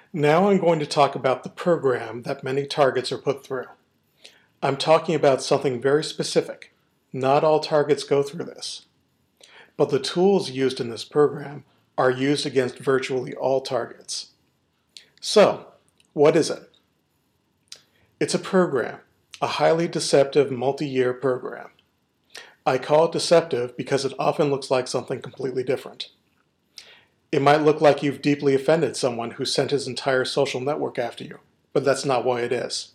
Now I'm going to talk about the program that many targets are put through. I'm talking about something very specific. Not all targets go through this. But the tools used in this program are used against virtually all targets. So, what is it? It's a program, a highly deceptive multi-year program. I call it deceptive because it often looks like something completely different. It might look like you've deeply offended someone who sent his entire social network after you, but that's not why it is.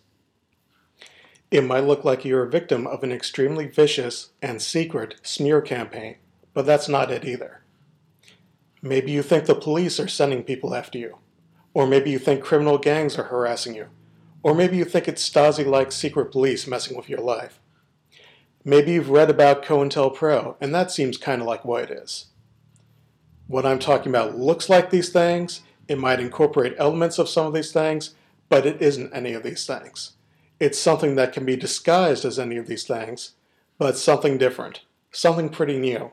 It might look like you're a victim of an extremely vicious and secret smear campaign, but that's not it either. Maybe you think the police are sending people after you, or maybe you think criminal gangs are harassing you, or maybe you think it's Stasi-like secret police messing with your life. Maybe you've read about COINTELPRO, and that seems kind of like what it is. What I'm talking about looks like these things, it might incorporate elements of some of these things, but it isn't any of these things. It's something that can be disguised as any of these things, but something different, something pretty new.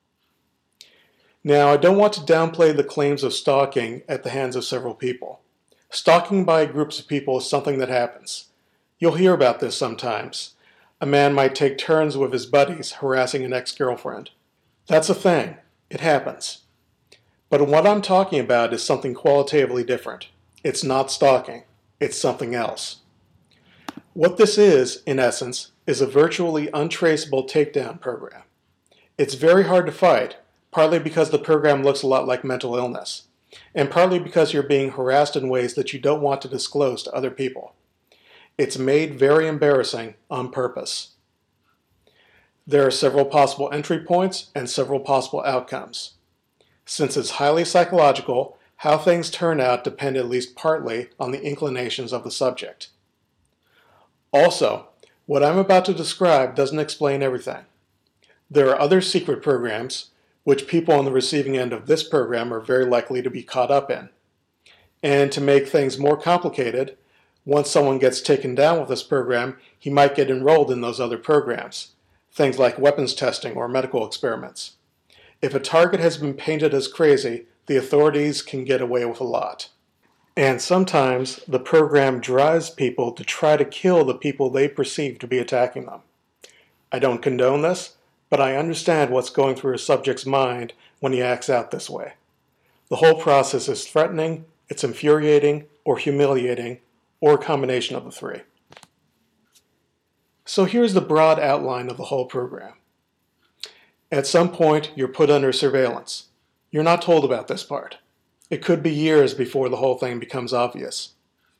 Now, I don't want to downplay the claims of stalking at the hands of several people. Stalking by groups of people is something that happens. You'll hear about this sometimes. A man might take turns with his buddies harassing an ex-girlfriend. That's a thing. It happens. But what I'm talking about is something qualitatively different. It's not stalking. It's something else. What this is, in essence, is a virtually untraceable takedown program. It's very hard to fight, partly because the program looks a lot like mental illness, and partly because you're being harassed in ways that you don't want to disclose to other people. It's made very embarrassing on purpose. There are several possible entry points and several possible outcomes. Since it's highly psychological, how things turn out depend at least partly on the inclinations of the subject. Also, what I'm about to describe doesn't explain everything. There are other secret programs, which people on the receiving end of this program are very likely to be caught up in. And to make things more complicated, once someone gets taken down with this program, he might get enrolled in those other programs, things like weapons testing or medical experiments. If a target has been painted as crazy, the authorities can get away with a lot. And sometimes the program drives people to try to kill the people they perceive to be attacking them. I don't condone this, but I understand what's going through a subject's mind when he acts out this way. The whole process is threatening, it's infuriating, or humiliating, or a combination of the three. So here's the broad outline of the whole program. At some point, you're put under surveillance. You're not told about this part. It could be years before the whole thing becomes obvious.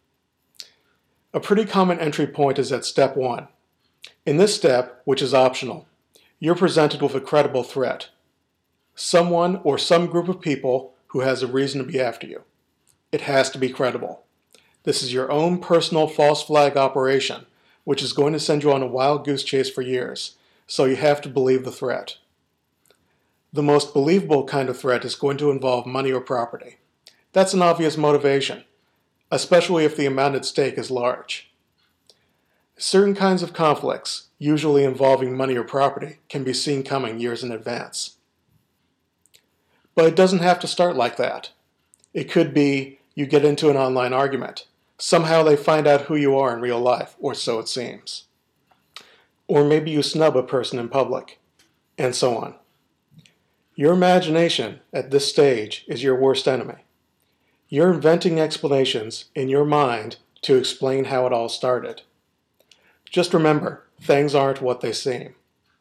A pretty common entry point is at step 1. In this step, which is optional, you're presented with a credible threat. Someone or some group of people who has a reason to be after you. It has to be credible. This is your own personal false flag operation, which is going to send you on a wild goose chase for years, so you have to believe the threat. The most believable kind of threat is going to involve money or property. That's an obvious motivation, especially if the amount at stake is large. Certain kinds of conflicts, usually involving money or property, can be seen coming years in advance. But it doesn't have to start like that. It could be you get into an online argument. Somehow they find out who you are in real life, or so it seems. Or maybe you snub a person in public, and so on. Your imagination at this stage is your worst enemy. You're inventing explanations in your mind to explain how it all started. Just remember, things aren't what they seem.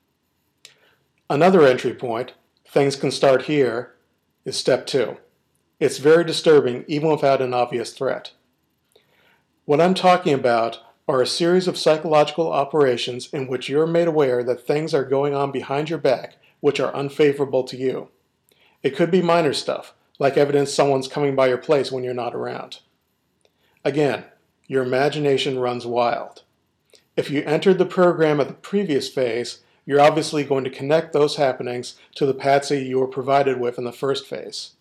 Another entry point, things can start here, is step 2. It's very disturbing even without an obvious threat. What I'm talking about are a series of psychological operations in which you're made aware that things are going on behind your back which are unfavorable to you. It could be minor stuff, like evidence someone's coming by your place when you're not around. Again, your imagination runs wild. If you entered the program at the previous phase, you're obviously going to connect those happenings to the patsy you were provided with in the first phase.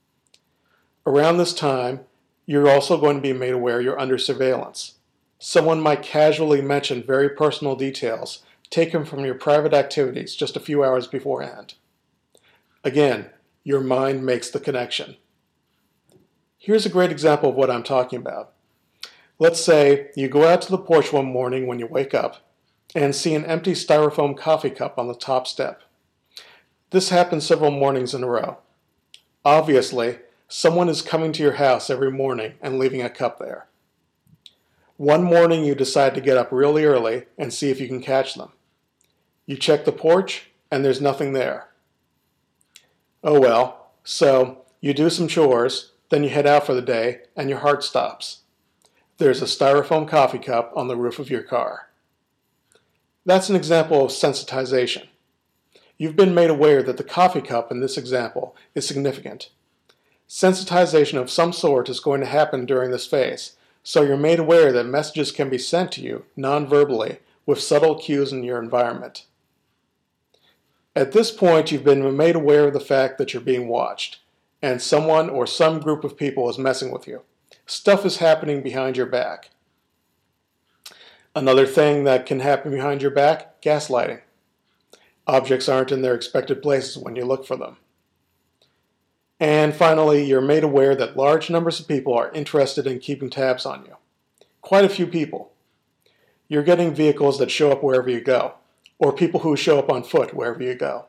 Around this time, you're also going to be made aware you're under surveillance. Someone might casually mention very personal details taken from your private activities just a few hours beforehand. Again, your mind makes the connection. Here's a great example of what I'm talking about. Let's say you go out to the porch one morning when you wake up and see an empty styrofoam coffee cup on the top step. This happens several mornings in a row. Obviously, someone is coming to your house every morning and leaving a cup there. One morning you decide to get up really early and see if you can catch them. You check the porch and there's nothing there. Oh well, so you do some chores, then you head out for the day and your heart stops. There's a styrofoam coffee cup on the roof of your car. That's an example of sensitization. You've been made aware that the coffee cup in this example is significant. Sensitization of some sort is going to happen during this phase, so you're made aware that messages can be sent to you non-verbally with subtle cues in your environment. At this point, you've been made aware of the fact that you're being watched, and someone or some group of people is messing with you. Stuff is happening behind your back. Another thing that can happen behind your back, gaslighting. Objects aren't in their expected places when you look for them. And finally, you're made aware that large numbers of people are interested in keeping tabs on you. Quite a few people. You're getting vehicles that show up wherever you go, or people who show up on foot wherever you go.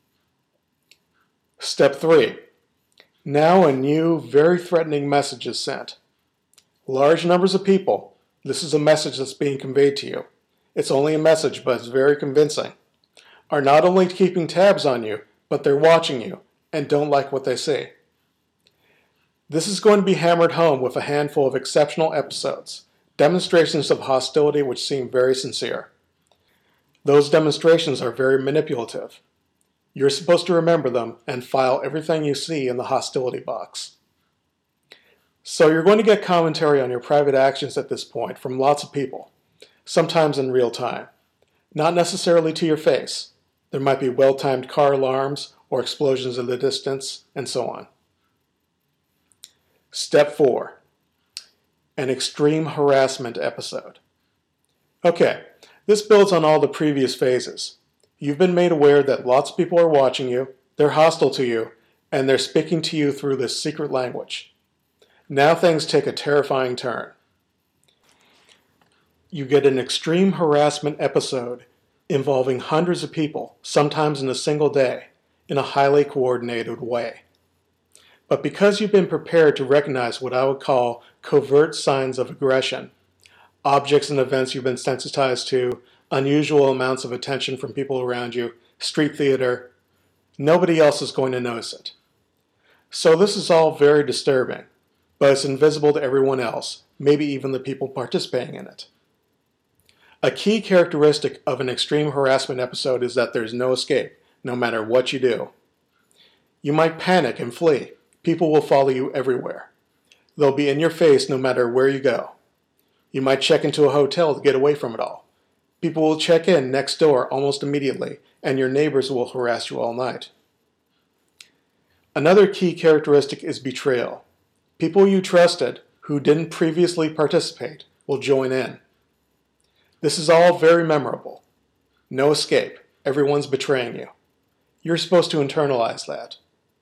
Step 3. Now a new, very threatening message is sent. Large numbers of people. This is a message that's being conveyed to you. It's only a message, but it's very convincing. Are not only keeping tabs on you, but they're watching you and don't like what they see. This is going to be hammered home with a handful of exceptional episodes, demonstrations of hostility which seem very sincere. Those demonstrations are very manipulative. You're supposed to remember them and file everything you see in the hostility box. So you're going to get commentary on your private actions at this point from lots of people, sometimes in real time. Not necessarily to your face. There might be well-timed car alarms or explosions in the distance, and so on. Step 4. An extreme harassment episode. Okay, this builds on all the previous phases. You've been made aware that lots of people are watching you, they're hostile to you, and they're speaking to you through this secret language. Now things take a terrifying turn. You get an extreme harassment episode involving hundreds of people, sometimes in a single day, in a highly coordinated way. But because you've been prepared to recognize what I would call covert signs of aggression, objects and events you've been sensitized to, unusual amounts of attention from people around you, street theater, nobody else is going to notice it. So this is all very disturbing, but it's invisible to everyone else, maybe even the people participating in it. A key characteristic of an extreme harassment episode is that there's no escape, no matter what you do. You might panic and flee. People will follow you everywhere. They'll be in your face no matter where you go. You might check into a hotel to get away from it all. People will check in next door almost immediately, and your neighbors will harass you all night. Another key characteristic is betrayal. People you trusted, who didn't previously participate, will join in. This is all very memorable. No escape. Everyone's betraying you. You're supposed to internalize that.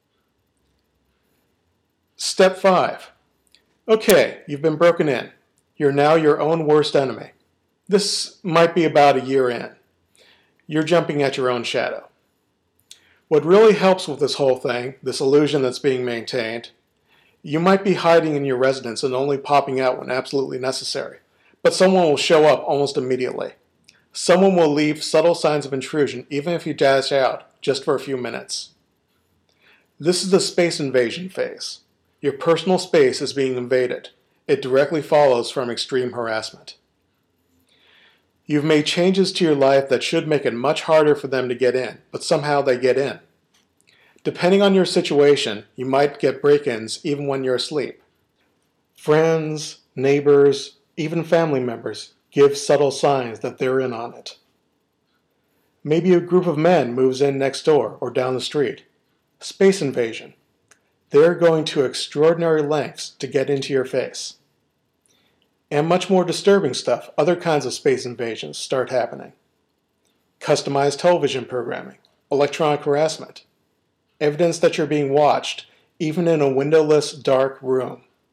Step 5. Okay, you've been broken in. You're now your own worst enemy. This might be about a year in. You're jumping at your own shadow. What really helps with this whole thing, this illusion that's being maintained, you might be hiding in your residence and only popping out when absolutely necessary, but someone will show up almost immediately. Someone will leave subtle signs of intrusion even if you dash out just for a few minutes. This is the space invasion phase. Your personal space is being invaded. It directly follows from extreme harassment. You've made changes to your life that should make it much harder for them to get in, but somehow they get in. Depending on your situation, you might get break-ins even when you're asleep. Friends, neighbors, even family members give subtle signs that they're in on it. Maybe a group of men moves in next door or down the street. Space invasion. They're going to extraordinary lengths to get into your face. And much more disturbing stuff, other kinds of space invasions start happening. Customized television programming, electronic harassment, evidence that you're being watched, even in a windowless, dark room.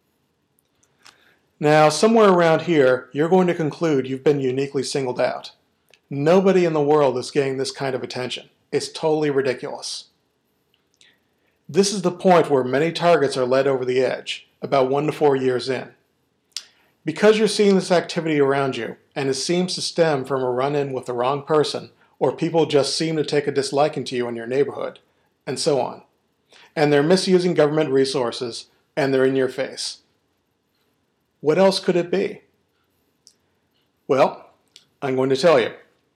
Now, somewhere around here, you're going to conclude you've been uniquely singled out. Nobody in the world is getting this kind of attention. It's totally ridiculous. This is the point where many targets are led over the edge, about 1 to 4 years in. Because you're seeing this activity around you, and it seems to stem from a run-in with the wrong person, or people just seem to take a disliking to you in your neighborhood, and so on. And they're misusing government resources, and they're in your face. What else could it be? Well, I'm going to tell you.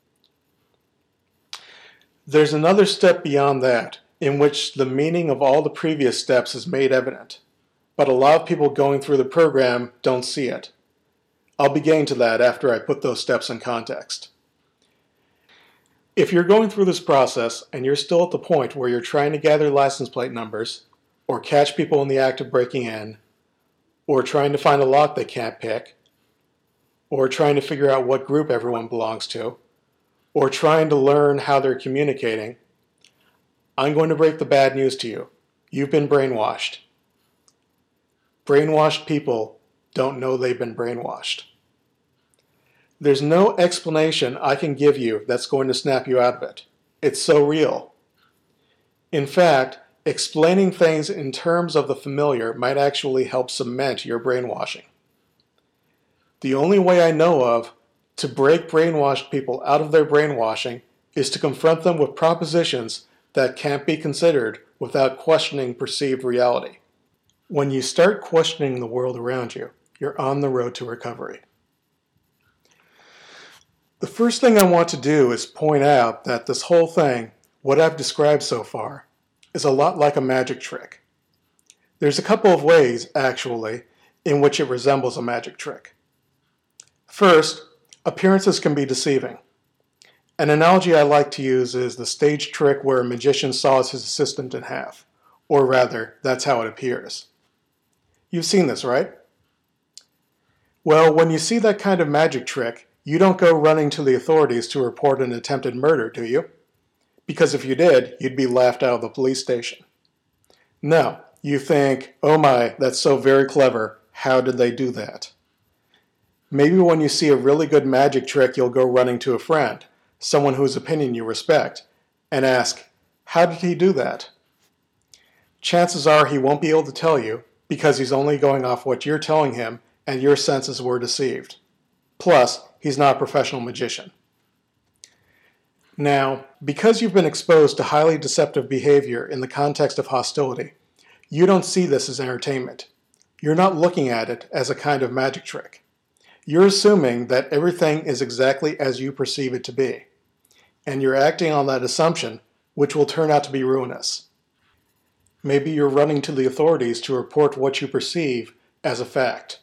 There's another step beyond that, in which the meaning of all the previous steps is made evident, but a lot of people going through the program don't see it. I'll be getting to that after I put those steps in context. If you're going through this process and you're still at the point where you're trying to gather license plate numbers, or catch people in the act of breaking in, or trying to find a lock they can't pick, or trying to figure out what group everyone belongs to, or trying to learn how they're communicating, I'm going to break the bad news to you. You've been brainwashed. Brainwashed people don't know they've been brainwashed. There's no explanation I can give you that's going to snap you out of it. It's so real. In fact, explaining things in terms of the familiar might actually help cement your brainwashing. The only way I know of to break brainwashed people out of their brainwashing is to confront them with propositions that can't be considered without questioning perceived reality. When you start questioning the world around you, you're on the road to recovery. The first thing I want to do is point out that this whole thing, what I've described so far, is a lot like a magic trick. There's a couple of ways, actually, in which it resembles a magic trick. First, appearances can be deceiving. An analogy I like to use is the stage trick where a magician saws his assistant in half, or rather, that's how it appears. You've seen this, right? Well, when you see that kind of magic trick, you don't go running to the authorities to report an attempted murder, do you? Because if you did, you'd be laughed out of the police station. No, you think, oh my, that's so very clever, how did they do that? Maybe when you see a really good magic trick, you'll go running to a friend, someone whose opinion you respect, and ask, how did he do that? Chances are he won't be able to tell you, because he's only going off what you're telling him and your senses were deceived. Plus, he's not a professional magician. Now, because you've been exposed to highly deceptive behavior in the context of hostility, you don't see this as entertainment. You're not looking at it as a kind of magic trick. You're assuming that everything is exactly as you perceive it to be, and you're acting on that assumption, which will turn out to be ruinous. Maybe you're running to the authorities to report what you perceive as a fact.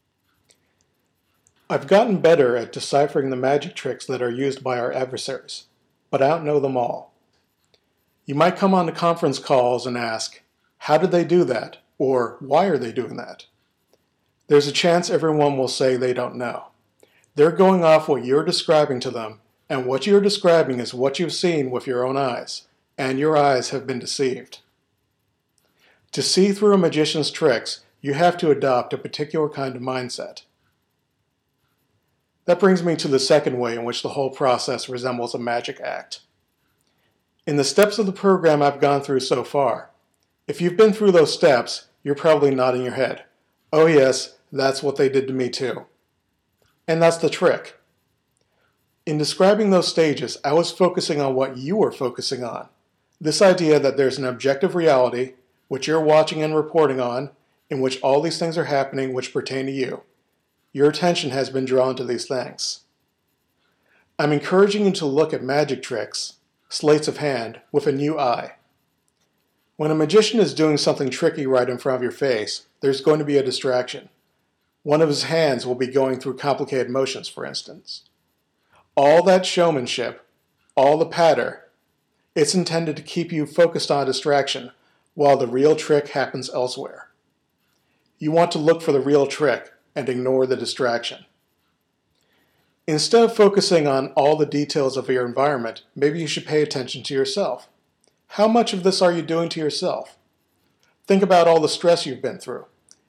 I've gotten better at deciphering the magic tricks that are used by our adversaries, but I don't know them all. You might come on to conference calls and ask, how did they do that? Or why are they doing that? There's a chance everyone will say they don't know. They're going off what you're describing to them, and what you're describing is what you've seen with your own eyes, and your eyes have been deceived. To see through a magician's tricks, you have to adopt a particular kind of mindset. That brings me to the second way in which the whole process resembles a magic act. In the steps of the program I've gone through so far, if you've been through those steps, you're probably nodding your head. Oh yes, that's what they did to me too. And that's the trick. In describing those stages, I was focusing on what you were focusing on. This idea that there's an objective reality, which you're watching and reporting on, in which all these things are happening which pertain to you. Your attention has been drawn to these things. I'm encouraging you to look at magic tricks, sleights of hand, with a new eye. When a magician is doing something tricky right in front of your face, there's going to be a distraction. One of his hands will be going through complicated motions, for instance. All that showmanship, all the patter, it's intended to keep you focused on a distraction while the real trick happens elsewhere. You want to look for the real trick and ignore the distraction. Instead of focusing on all the details of your environment, maybe you should pay attention to yourself. How much of this are you doing to yourself? Think about all the stress you've been through.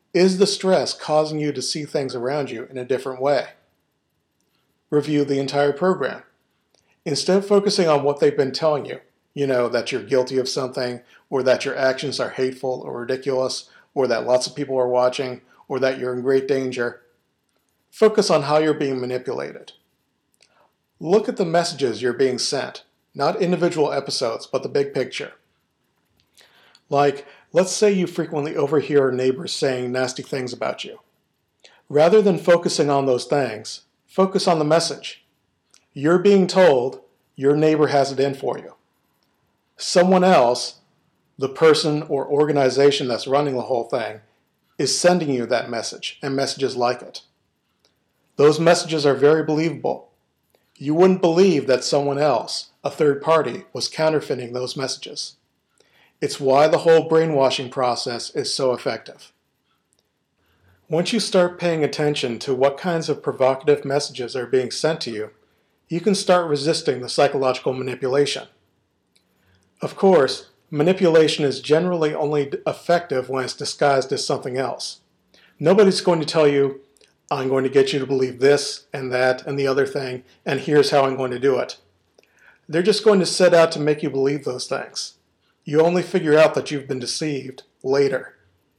Is the stress causing you to see things around you in a different way? Review the entire program. Instead of focusing on what they've been telling you, that you're guilty of something, or that your actions are hateful or ridiculous, or that lots of people are watching, or that you're in great danger, focus on how you're being manipulated. Look at the messages you're being sent, not individual episodes, but the big picture. Like, let's say you frequently overhear neighbors saying nasty things about you. Rather than focusing on those things, focus on the message. You're being told your neighbor has it in for you. Someone else, the person or organization that's running the whole thing, is sending you that message and messages like it. Those messages are very believable. You wouldn't believe that someone else, a third party, was counterfeiting those messages. It's why the whole brainwashing process is so effective. Once you start paying attention to what kinds of provocative messages are being sent to you, you can start resisting the psychological manipulation. Of course, manipulation is generally only effective when it's disguised as something else. Nobody's going to tell you, I'm going to get you to believe this and that and the other thing, and here's how I'm going to do it. They're just going to set out to make you believe those things. You only figure out that you've been deceived later.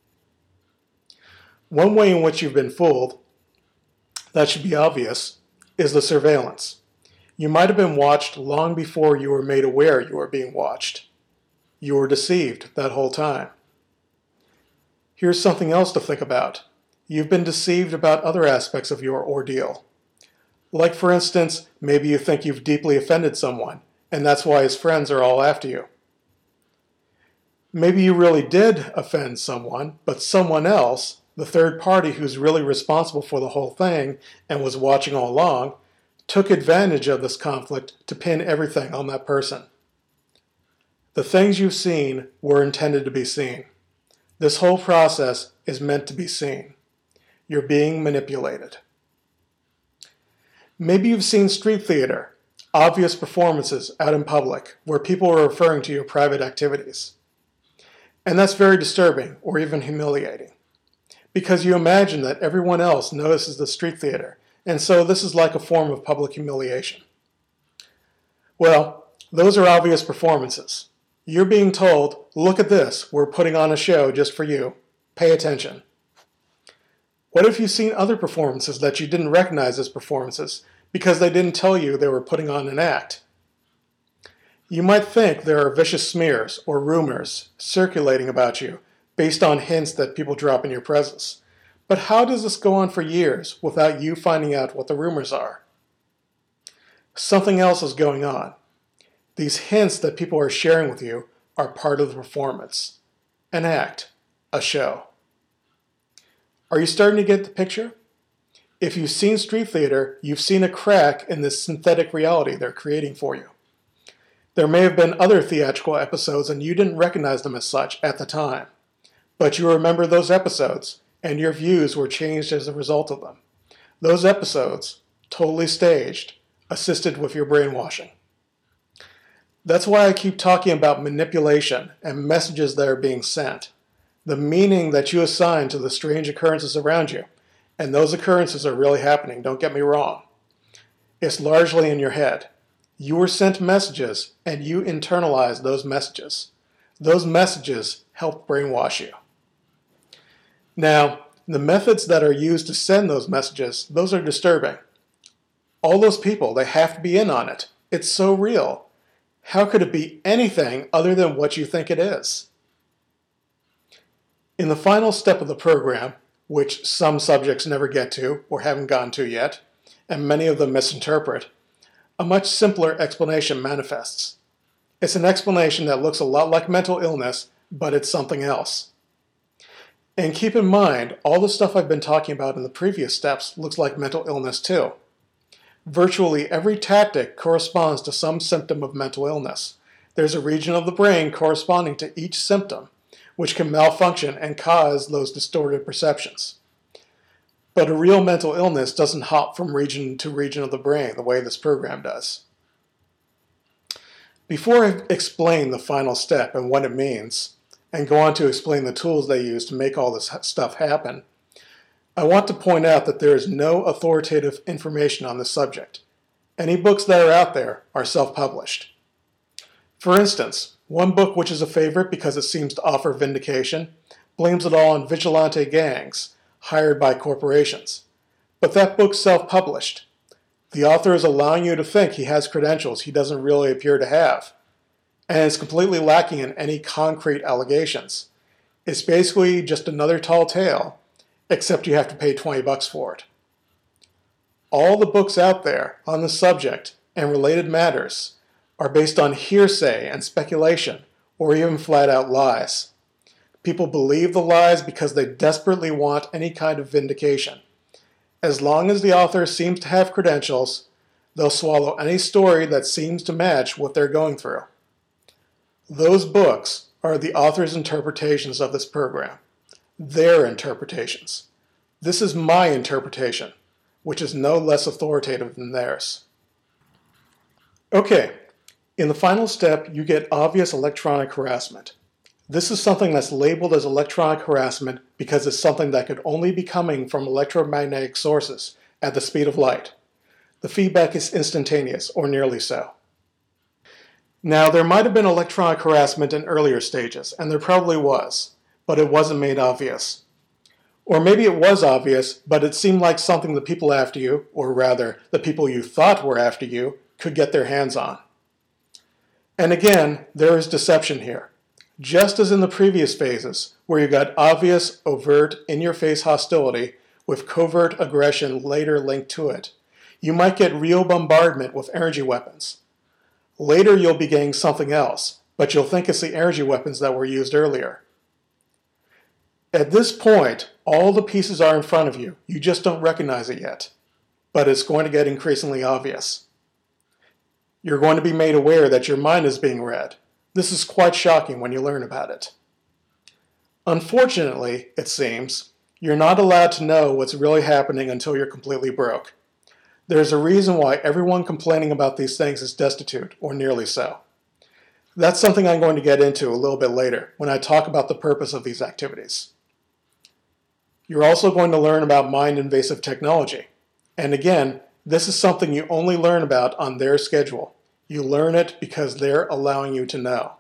One way in which you've been fooled, that should be obvious, is the surveillance. You might have been watched long before you were made aware you were being watched. You were deceived that whole time. Here's something else to think about. You've been deceived about other aspects of your ordeal. Like, for instance, maybe you think you've deeply offended someone, and that's why his friends are all after you. Maybe you really did offend someone, but someone else, the third party who's really responsible for the whole thing and was watching all along, took advantage of this conflict to pin everything on that person. The things you've seen were intended to be seen. This whole process is meant to be seen. You're being manipulated. Maybe you've seen street theater, obvious performances out in public where people are referring to your private activities. And that's very disturbing or even humiliating, because you imagine that everyone else notices the street theater, and so this is like a form of public humiliation. Well, those are obvious performances. You're being told, look at this, we're putting on a show just for you. Pay attention. What if you've seen other performances that you didn't recognize as performances because they didn't tell you they were putting on an act? You might think there are vicious smears or rumors circulating about you based on hints that people drop in your presence. But how does this go on for years without you finding out what the rumors are? Something else is going on. These hints that people are sharing with you are part of the performance, an act, a show. Are you starting to get the picture? If you've seen street theater, you've seen a crack in this synthetic reality they're creating for you. There may have been other theatrical episodes and you didn't recognize them as such at the time, but you remember those episodes and your views were changed as a result of them. Those episodes, totally staged, assisted with your brainwashing. That's why I keep talking about manipulation and messages that are being sent, the meaning that you assign to the strange occurrences around you. And those occurrences are really happening, don't get me wrong. It's largely in your head. You were sent messages and you internalize those messages. Those messages help brainwash you. Now, the methods that are used to send those messages, those are disturbing. All those people, they have to be in on it. It's so real. How could it be anything other than what you think it is? In the final step of the program, which some subjects never get to or haven't gotten to yet, and many of them misinterpret, a much simpler explanation manifests. It's an explanation that looks a lot like mental illness, but it's something else. And keep in mind, all the stuff I've been talking about in the previous steps looks like mental illness too. Virtually every tactic corresponds to some symptom of mental illness. There's a region of the brain corresponding to each symptom, which can malfunction and cause those distorted perceptions. But a real mental illness doesn't hop from region to region of the brain the way this program does. Before I explain the final step and what it means, and go on to explain the tools they use to make all this stuff happen, I want to point out that there is no authoritative information on this subject. Any books that are out there are self-published. For instance, one book which is a favorite because it seems to offer vindication blames it all on vigilante gangs hired by corporations. But that book's self-published. The author is allowing you to think he has credentials he doesn't really appear to have, and is completely lacking in any concrete allegations. It's basically just another tall tale, except you have to pay $20 for it. All the books out there on the subject and related matters are based on hearsay and speculation, or even flat-out lies. People believe the lies because they desperately want any kind of vindication. As long as the author seems to have credentials, they'll swallow any story that seems to match what they're going through. Those books are the author's interpretations of this program. Their interpretations. This is my interpretation, which is no less authoritative than theirs. Okay, in the final step, you get obvious electronic harassment. This is something that's labeled as electronic harassment because it's something that could only be coming from electromagnetic sources at the speed of light. The feedback is instantaneous, or nearly so. Now, there might have been electronic harassment in earlier stages, and there probably was, but it wasn't made obvious. Or maybe it was obvious, but it seemed like something the people after you, or rather, the people you thought were after you, could get their hands on. And again, there is deception here. Just as in the previous phases, where you got obvious, overt, in-your-face hostility with covert aggression later linked to it, you might get real bombardment with energy weapons. Later you'll be getting something else, but you'll think it's the energy weapons that were used earlier. At this point, all the pieces are in front of you. You just don't recognize it yet, but it's going to get increasingly obvious. You're going to be made aware that your mind is being read. This is quite shocking when you learn about it. Unfortunately, it seems, you're not allowed to know what's really happening until you're completely broke. There's a reason why everyone complaining about these things is destitute, or nearly so. That's something I'm going to get into a little bit later when I talk about the purpose of these activities. You're also going to learn about mind-invasive technology. And again, this is something you only learn about on their schedule. You learn it because they're allowing you to know.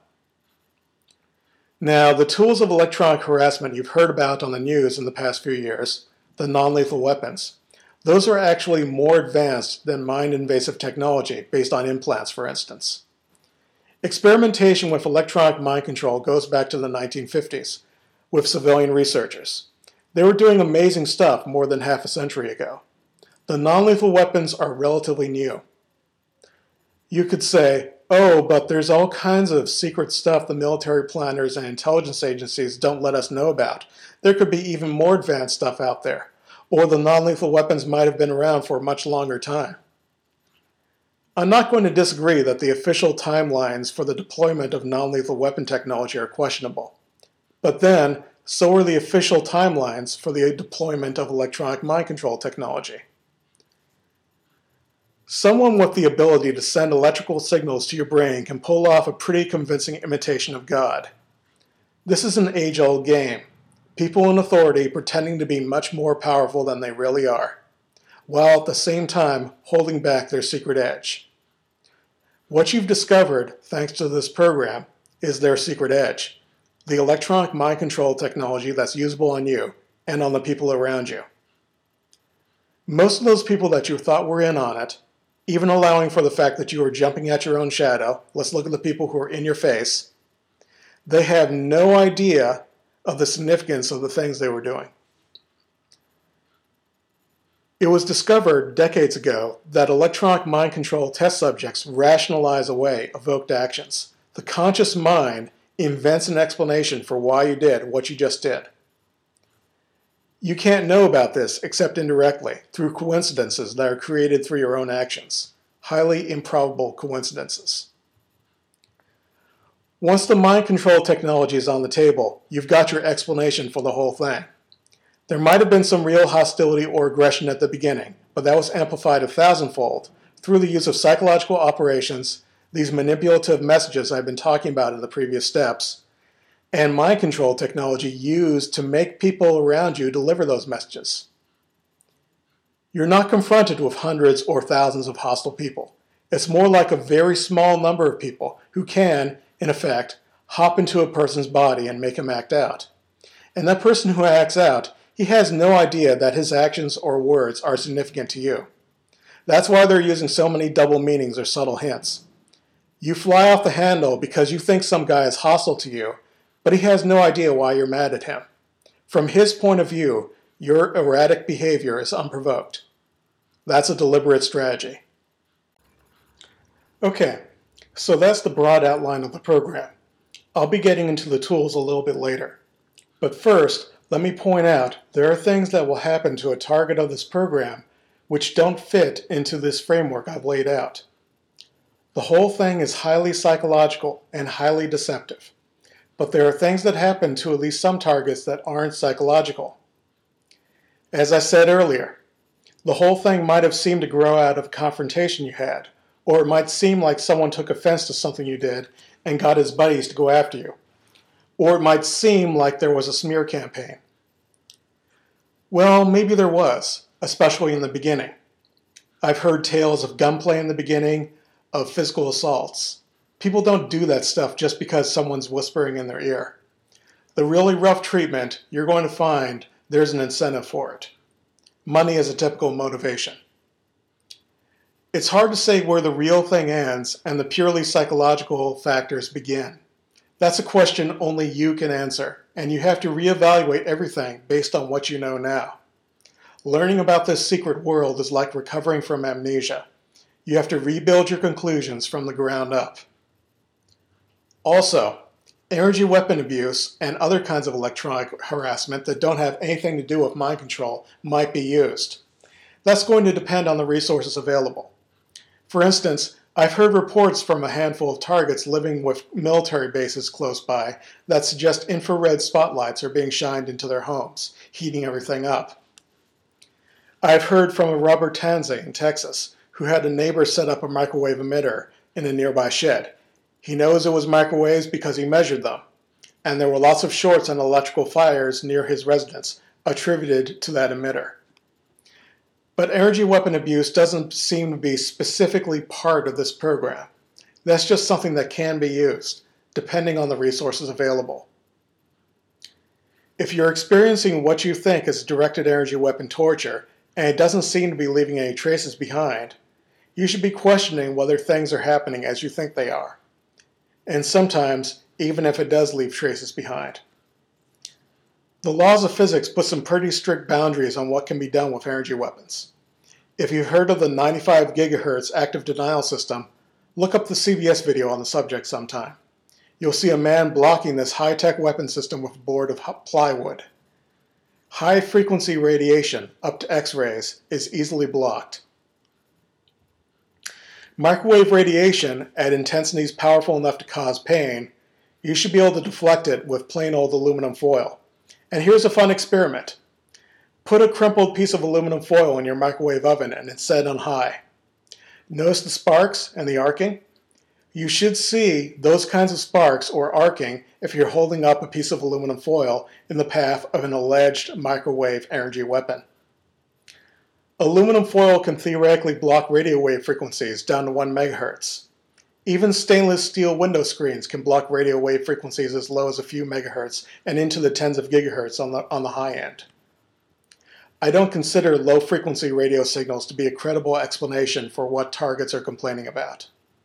Now, the tools of electronic harassment you've heard about on the news in the past few years, the non-lethal weapons, those are actually more advanced than mind-invasive technology based on implants, for instance. Experimentation with electronic mind control goes back to the 1950s with civilian researchers. They were doing amazing stuff more than half a century ago. The non-lethal weapons are relatively new. You could say, oh, but there's all kinds of secret stuff the military planners and intelligence agencies don't let us know about. There could be even more advanced stuff out there. Or the non-lethal weapons might have been around for a much longer time. I'm not going to disagree that the official timelines for the deployment of non-lethal weapon technology are questionable. But then, so are the official timelines for the deployment of electronic mind control technology. Someone with the ability to send electrical signals to your brain can pull off a pretty convincing imitation of God. This is an age-old game. People in authority pretending to be much more powerful than they really are, while at the same time holding back their secret edge. What you've discovered, thanks to this program, is their secret edge, the electronic mind control technology that's usable on you and on the people around you. Most of those people that you thought were in on it, even allowing for the fact that you were jumping at your own shadow, let's look at the people who are in your face, they have no idea of the significance of the things they were doing. It was discovered decades ago that electronic mind control test subjects rationalize away evoked actions. The conscious mind invents an explanation for why you did what you just did. You can't know about this except indirectly, through coincidences that are created through your own actions. Highly improbable coincidences. Once the mind control technology is on the table, you've got your explanation for the whole thing. There might have been some real hostility or aggression at the beginning, but that was amplified 1,000-fold through the use of psychological operations, these manipulative messages I've been talking about in the previous steps, and mind control technology used to make people around you deliver those messages. You're not confronted with hundreds or thousands of hostile people. It's more like a very small number of people who can, in effect, hop into a person's body and make him act out. And that person who acts out, he has no idea that his actions or words are significant to you. That's why they're using so many double meanings or subtle hints. You fly off the handle because you think some guy is hostile to you, but he has no idea why you're mad at him. From his point of view, your erratic behavior is unprovoked. That's a deliberate strategy. Okay, so that's the broad outline of the program. I'll be getting into the tools a little bit later. But first, let me point out there are things that will happen to a target of this program which don't fit into this framework I've laid out. The whole thing is highly psychological and highly deceptive. But there are things that happen to at least some targets that aren't psychological. As I said earlier, the whole thing might have seemed to grow out of a confrontation you had, or it might seem like someone took offense to something you did and got his buddies to go after you. Or it might seem like there was a smear campaign. Well, maybe there was, especially in the beginning. I've heard tales of gunplay in the beginning, of physical assaults. People don't do that stuff just because someone's whispering in their ear. The really rough treatment, you're going to find there's an incentive for it. Money is a typical motivation. It's hard to say where the real thing ends and the purely psychological factors begin. That's a question only you can answer, and you have to reevaluate everything based on what you know now. Learning about this secret world is like recovering from amnesia. You have to rebuild your conclusions from the ground up. Also, energy weapon abuse and other kinds of electronic harassment that don't have anything to do with mind control might be used. That's going to depend on the resources available. For instance, I've heard reports from a handful of targets living with military bases close by that suggest infrared spotlights are being shined into their homes, heating everything up. I've heard from a Robert Tanzi in Texas who had a neighbor set up a microwave emitter in a nearby shed. He knows it was microwaves because he measured them, and there were lots of shorts and electrical fires near his residence attributed to that emitter. But energy weapon abuse doesn't seem to be specifically part of this program. That's just something that can be used, depending on the resources available. If you're experiencing what you think is directed energy weapon torture, and it doesn't seem to be leaving any traces behind, you should be questioning whether things are happening as you think they are. And sometimes, even if it does leave traces behind. The laws of physics put some pretty strict boundaries on what can be done with energy weapons. If you've heard of the 95 gigahertz active denial system, look up the CBS video on the subject sometime. You'll see a man blocking this high-tech weapon system with a board of plywood. High-frequency radiation, up to X-rays, is easily blocked. Microwave radiation, at intensities powerful enough to cause pain, you should be able to deflect it with plain old aluminum foil. And here's a fun experiment. Put a crumpled piece of aluminum foil in your microwave oven and it's set on high. Notice the sparks and the arcing? You should see those kinds of sparks or arcing if you're holding up a piece of aluminum foil in the path of an alleged microwave energy weapon. Aluminum foil can theoretically block radio wave frequencies down to 1 megahertz. Even stainless steel window screens can block radio wave frequencies as low as a few megahertz and into the tens of gigahertz on the high end. I don't consider low-frequency radio signals to be a credible explanation for what targets are complaining about.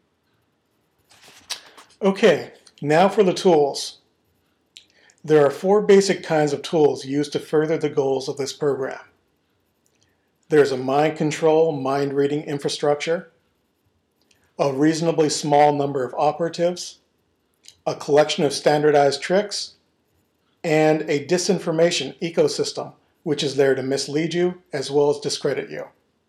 Okay, now for the tools. There are 4 basic kinds of tools used to further the goals of this program. There's a mind control, mind-reading infrastructure, a reasonably small number of operatives, a collection of standardized tricks, and a disinformation ecosystem, which is there to mislead you as well as discredit you.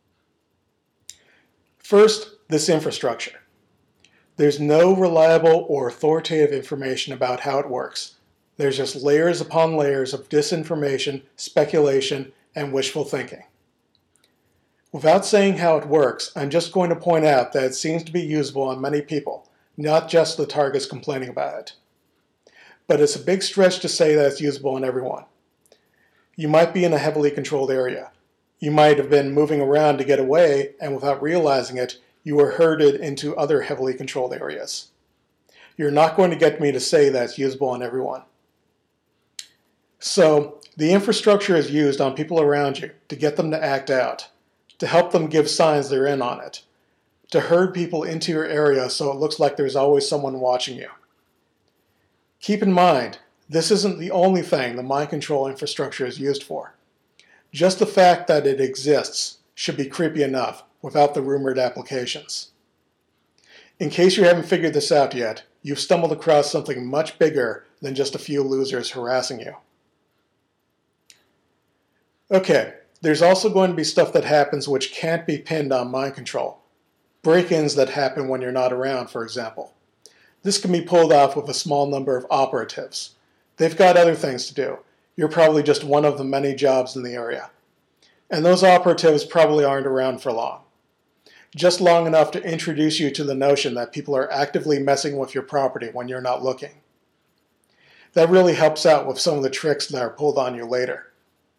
First, this infrastructure. There's no reliable or authoritative information about how it works. There's just layers upon layers of disinformation, speculation, and wishful thinking. Without saying how it works, I'm just going to point out that it seems to be usable on many people, not just the targets complaining about it. But it's a big stretch to say that it's usable on everyone. You might be in a heavily controlled area. You might have been moving around to get away, and without realizing it, you were herded into other heavily controlled areas. You're not going to get me to say that's usable on everyone. So, the infrastructure is used on people around you to get them to act out, to help them give signs they're in on it, to herd people into your area so it looks like there's always someone watching you. Keep in mind, this isn't the only thing the mind control infrastructure is used for. Just the fact that it exists should be creepy enough without the rumored applications. In case you haven't figured this out yet, you've stumbled across something much bigger than just a few losers harassing you. Okay, there's also going to be stuff that happens which can't be pinned on mind control. Break-ins that happen when you're not around, for example. This can be pulled off with a small number of operatives. They've got other things to do. You're probably just one of the many jobs in the area. And those operatives probably aren't around for long. Just long enough to introduce you to the notion that people are actively messing with your property when you're not looking. That really helps out with some of the tricks that are pulled on you later.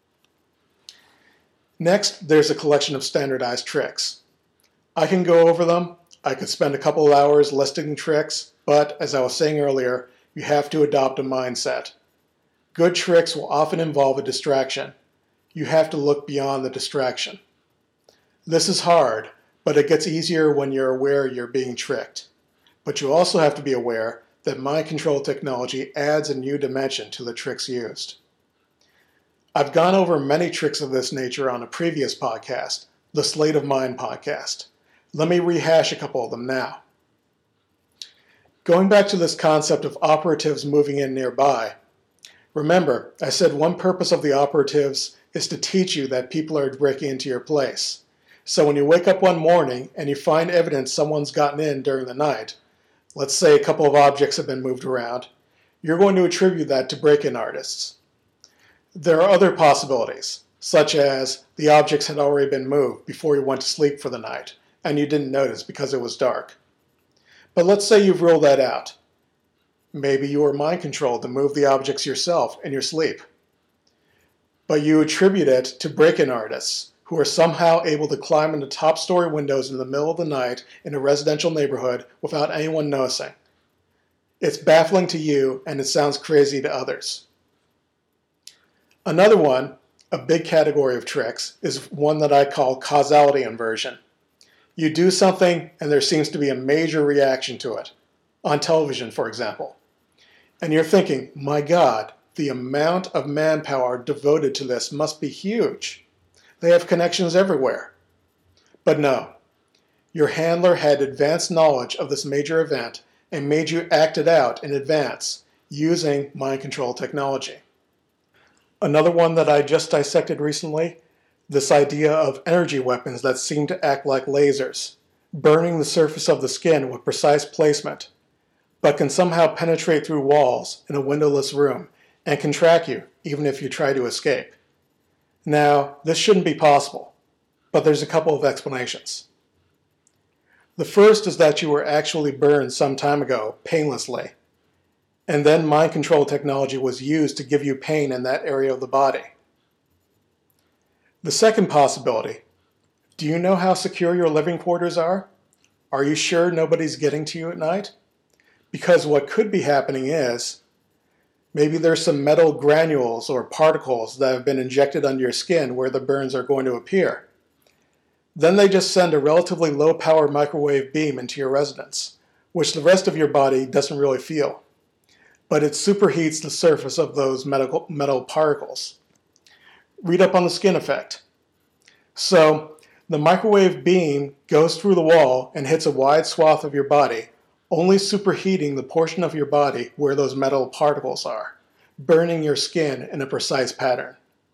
Next, there's a collection of standardized tricks. I can go over them. I could spend a couple of hours listing tricks, but as I was saying earlier, you have to adopt a mindset. Good tricks will often involve a distraction. You have to look beyond the distraction. This is hard, but it gets easier when you're aware you're being tricked. But you also have to be aware that mind control technology adds a new dimension to the tricks used. I've gone over many tricks of this nature on a previous podcast, the Sleight of Mind podcast. Let me rehash a couple of them now. Going back to this concept of operatives moving in nearby, remember, I said one purpose of the operatives is to teach you that people are breaking into your place. So when you wake up one morning and you find evidence someone's gotten in during the night, let's say a couple of objects have been moved around, you're going to attribute that to break-in artists. There are other possibilities, such as the objects had already been moved before you went to sleep for the night, and you didn't notice because it was dark. But let's say you've ruled that out. Maybe you were mind controlled to move the objects yourself in your sleep. But you attribute it to break-in artists who are somehow able to climb into top-story windows in the middle of the night in a residential neighborhood without anyone noticing. It's baffling to you, and it sounds crazy to others. Another one, a big category of tricks, is one that I call causality inversion. You do something, and there seems to be a major reaction to it. On television, for example. And you're thinking, my God, the amount of manpower devoted to this must be huge. They have connections everywhere. But no, your handler had advanced knowledge of this major event and made you act it out in advance using mind control technology. Another one that I just dissected recently, this idea of energy weapons that seem to act like lasers, burning the surface of the skin with precise placement, but can somehow penetrate through walls in a windowless room and can track you even if you try to escape. Now, this shouldn't be possible, but there's a couple of explanations. The first is that you were actually burned some time ago, painlessly, and then mind control technology was used to give you pain in that area of the body. The second possibility, do you know how secure your living quarters are? Are you sure nobody's getting to you at night? Because what could be happening is, maybe there's some metal granules or particles that have been injected under your skin where the burns are going to appear. Then they just send a relatively low-power microwave beam into your residence, which the rest of your body doesn't really feel. But it superheats the surface of those metal particles. Read up on the skin effect. So, the microwave beam goes through the wall and hits a wide swath of your body, only superheating the portion of your body where those metal particles are, burning your skin in a precise pattern.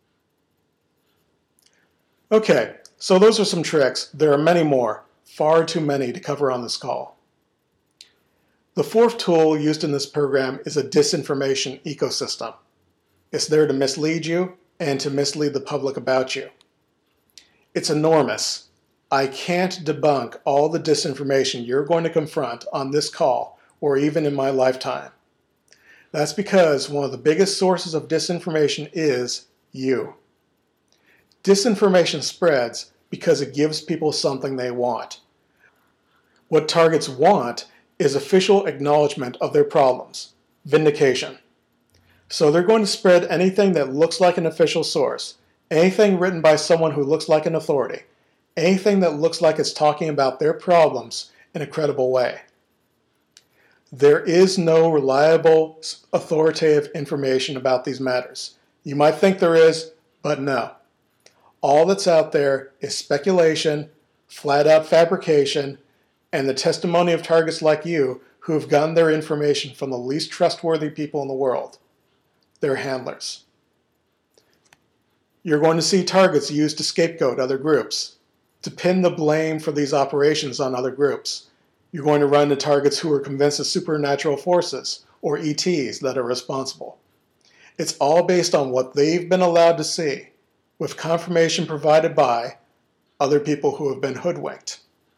Okay, so those are some tricks. There are many more, far too many to cover on this call. The fourth tool used in this program is a disinformation ecosystem. It's there to mislead you and to mislead the public about you. It's enormous. I can't debunk all the disinformation you're going to confront on this call or even in my lifetime. That's because one of the biggest sources of disinformation is you. Disinformation spreads because it gives people something they want. What targets want is official acknowledgement of their problems, vindication. So they're going to spread anything that looks like an official source, anything written by someone who looks like an authority, anything that looks like it's talking about their problems in a credible way. There is no reliable, authoritative information about these matters. You might think there is, but no. All that's out there is speculation, flat-out fabrication, and the testimony of targets like you who have gotten their information from the least trustworthy people in the world, their handlers. You're going to see targets used to scapegoat other groups, to pin the blame for these operations on other groups. You're going to run into targets who are convinced of supernatural forces, or ETs, that are responsible. It's all based on what they've been allowed to see, with confirmation provided by other people who have been hoodwinked.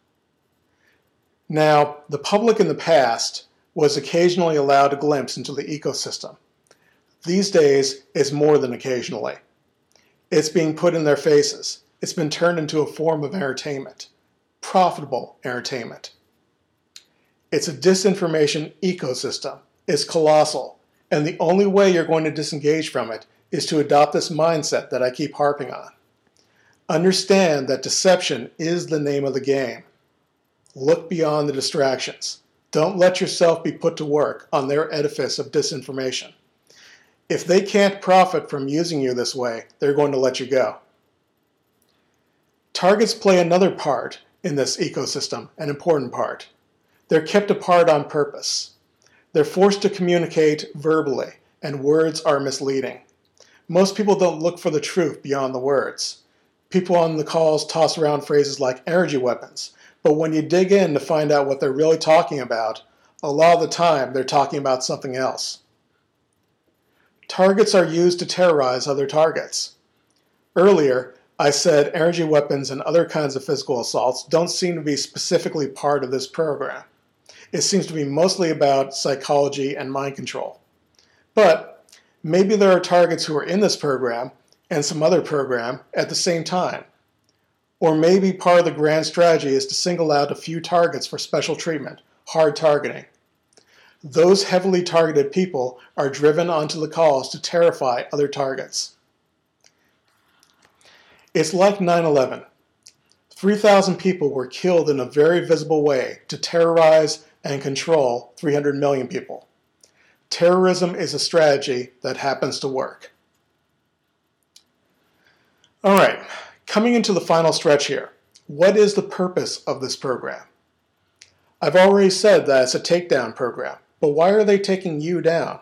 Now, the public in the past was occasionally allowed a glimpse into the ecosystem. These days, it's more than occasionally. It's being put in their faces. It's been turned into a form of entertainment, profitable entertainment. It's a disinformation ecosystem. It's colossal, and the only way you're going to disengage from it is to adopt this mindset that I keep harping on. Understand that deception is the name of the game. Look beyond the distractions. Don't let yourself be put to work on their edifice of disinformation. If they can't profit from using you this way, they're going to let you go. Targets play another part in this ecosystem, an important part. They're kept apart on purpose. They're forced to communicate verbally, and words are misleading. Most people don't look for the truth beyond the words. People on the calls toss around phrases like energy weapons, but when you dig in to find out what they're really talking about, a lot of the time they're talking about something else. Targets are used to terrorize other targets. Earlier, I said energy weapons and other kinds of physical assaults don't seem to be specifically part of this program. It seems to be mostly about psychology and mind control. But maybe there are targets who are in this program and some other program at the same time. Or maybe part of the grand strategy is to single out a few targets for special treatment, hard targeting. Those heavily targeted people are driven onto the calls to terrify other targets. It's like 9/11. 3,000 people were killed in a very visible way to terrorize and control 300 million people. Terrorism is a strategy that happens to work. All right, coming into the final stretch here. What is the purpose of this program? I've already said that it's a takedown program, but why are they taking you down?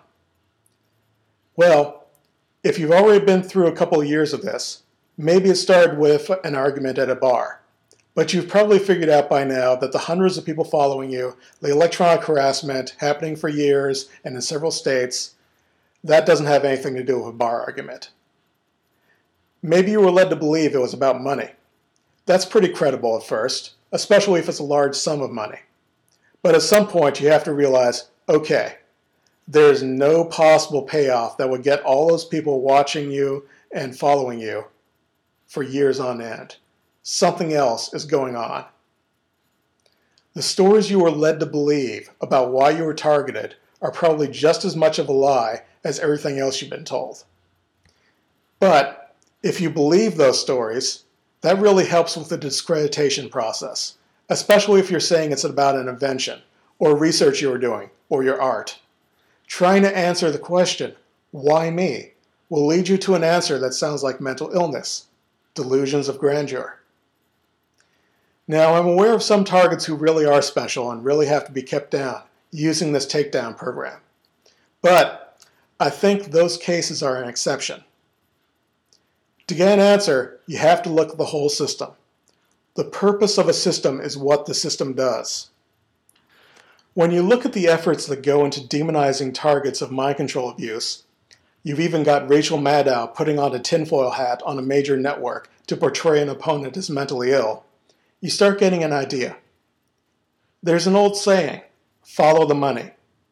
Well, if you've already been through a couple of years of this, maybe it started with an argument at a bar. But you've probably figured out by now that the hundreds of people following you, the electronic harassment happening for years and in several states, that doesn't have anything to do with a bar argument. Maybe you were led to believe it was about money. That's pretty credible at first, especially if it's a large sum of money. But at some point you have to realize, okay, there's no possible payoff that would get all those people watching you and following you for years on end. Something else is going on. The stories you were led to believe about why you were targeted are probably just as much of a lie as everything else you've been told. But if you believe those stories, that really helps with the discreditation process, especially if you're saying it's about an invention, or research you were doing, or your art. Trying to answer the question, why me, will lead you to an answer that sounds like mental illness, delusions of grandeur. Now, I'm aware of some targets who really are special and really have to be kept down using this takedown program. But I think those cases are an exception. To get an answer, you have to look at the whole system. The purpose of a system is what the system does. When you look at the efforts that go into demonizing targets of mind control abuse, you've even got Rachel Maddow putting on a tinfoil hat on a major network to portray an opponent as mentally ill, you start getting an idea. There's an old saying, follow the money.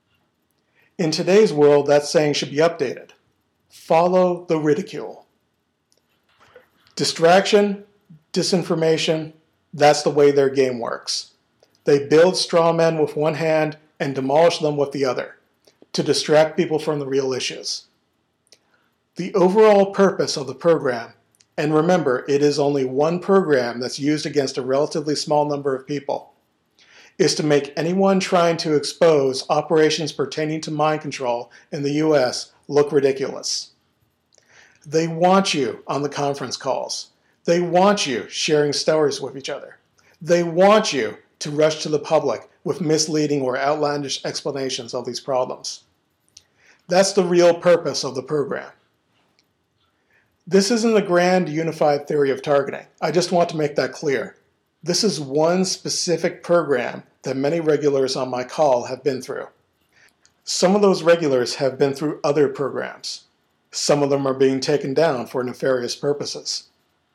In today's world, that saying should be updated. Follow the ridicule. Distraction, disinformation, that's the way their game works. They build straw men with one hand and demolish them with the other, to distract people from the real issues. The overall purpose of the program, and remember, it is only one program that's used against a relatively small number of people, is to make anyone trying to expose operations pertaining to mind control in the US look ridiculous. They want you on the conference calls. They want you sharing stories with each other. They want you to rush to the public with misleading or outlandish explanations of these problems. That's the real purpose of the program. This isn't a grand unified theory of targeting. I just want to make that clear. This is one specific program that many regulars on my call have been through. Some of those regulars have been through other programs. Some of them are being taken down for nefarious purposes.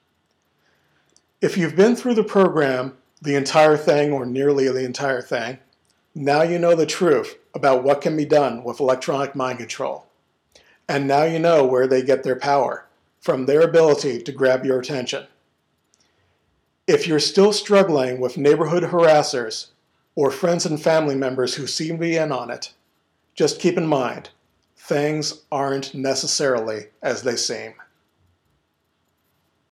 If you've been through the program, the entire thing or nearly the entire thing, now you know the truth about what can be done with electronic mind control. And now you know where they get their power, from their ability to grab your attention. If you're still struggling with neighborhood harassers or friends and family members who seem to be in on it, just keep in mind, things aren't necessarily as they seem.